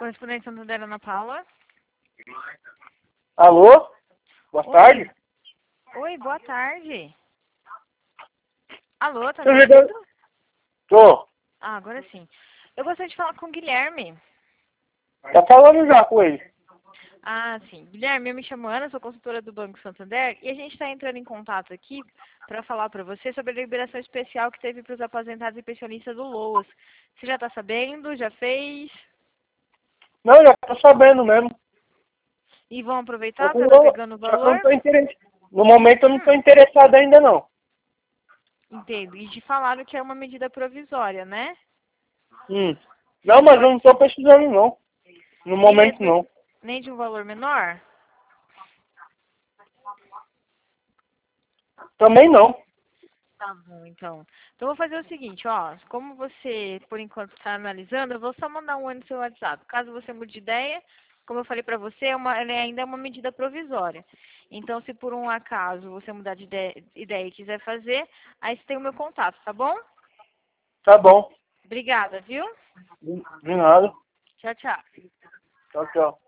Correspondente Santander, Ana Paula. Alô? Boa tarde. Oi, boa tarde. Alô, tá Tô me ligando. ouvindo? Tô. Ah, agora sim. Eu gostaria de falar com o Guilherme. Tá falando já com ele. Ah, sim. Guilherme, eu me chamo Ana, sou consultora do Banco Santander e a gente está entrando em contato aqui para falar para você sobre a liberação especial que teve para os aposentados e pensionistas do LOAS. Você já está sabendo? Já fez? Não, já tô sabendo mesmo. E vão Só aproveitar? que Tá navegando o só que eu não valor? tô interessado. No momento eu não tô interessado ainda não. Entendo. E te falaram que é uma medida provisória, né? Não, mas eu Pode não tô precisando não. No nem momento mesmo não. nem de um valor menor? Também não. Tá bom, então. Então, eu vou fazer o seguinte, ó. Como você, por enquanto, está analisando, eu vou só mandar um oi no seu WhatsApp. Caso você mude de ideia, como eu falei pra você, ela ainda é uma medida provisória. Então, se por um acaso você mudar de ideia e quiser fazer, aí você tem o meu contato, tá bom? Tá bom. Obrigada, viu? De nada. Tchau, tchau. Tchau, tchau.